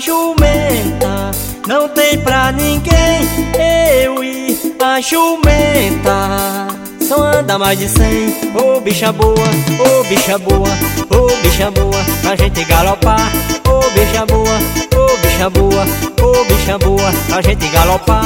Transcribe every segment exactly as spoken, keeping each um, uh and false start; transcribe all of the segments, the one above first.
jumenta não tem pra ninguém. Eu e a jumenta só anda mais de cem. Ô oh, bicha boa, ô oh, bicha boa, ô oh, bicha boa, pra gente galopar. Ô oh, bicha boa, ô oh, bicha boa, ô oh, bicha boa, pra gente galopar.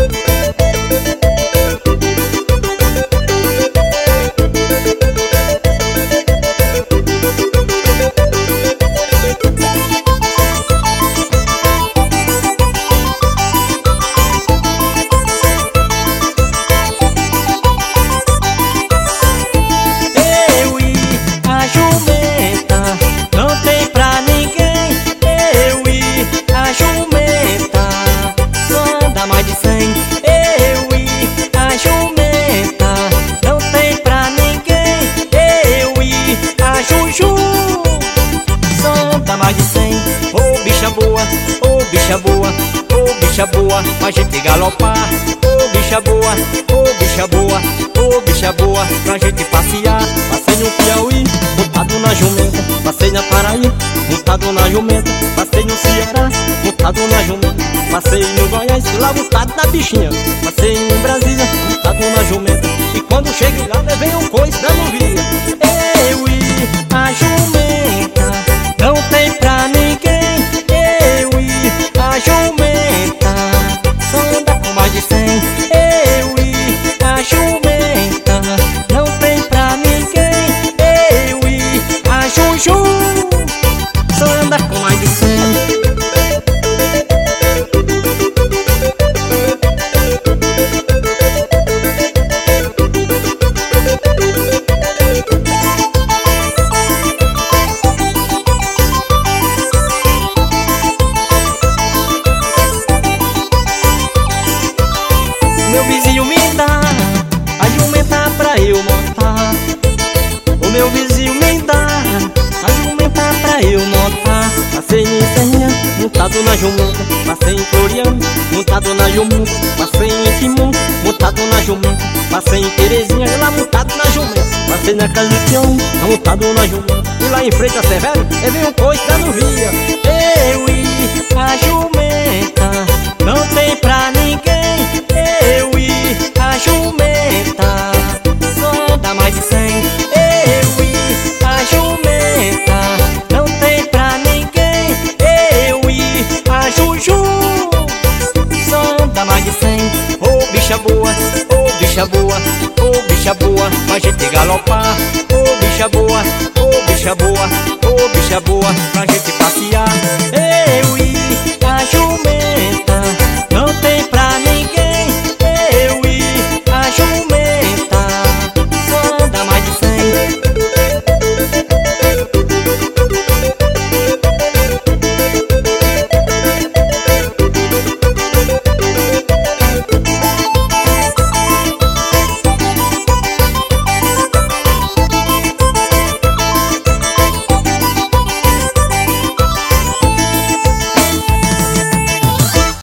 Bicha boa, ô oh, bicha boa, pra gente galopar. Ô oh, bicha boa, ô oh, bicha boa, ô oh, bicha boa, pra gente passear. Passei no Piauí, montado na jumenta. Passei na Paraíba, montado na jumenta. Passei no Ceará, montado na jumenta. Passei no Goiás, lá montado na bichinha. Passei em Brasília, montado na jumenta. E quando cheguei lá, levei um coice da via. Eu e a jumenta não tem pra ninguém. A jumenta só anda com mais de cem. Eu e a jumenta não tem pra ninguém. Eu e a Juju só anda com mais de cem. Meu vizinho me dá a jumenta pra eu montar. O meu vizinho me dá a jumenta pra eu montar. Passei em Serrinha, montado na jumenta. Passei em Floriano, montado na jumenta. Passei em Timon, montado na jumenta. Passei em Terezinha, lá montado na jumenta. Passei na casa do Tião, montado na jumenta. E lá em frente a Severo, eu vi um coice dando via. Eu e a jumenta não tem pra ninguém. Eu e a jumenta só anda mais de cem. Eu e a jumenta não tem pra ninguém. Eu e a Juju só anda mais de cem. Ô oh, bicha boa, ô oh, bicha boa, ô oh, bicha boa, pra gente galopar. Ô oh, bicha boa, ô oh, bicha boa, ô oh, bicha boa, pra gente passear. Eu e a jumenta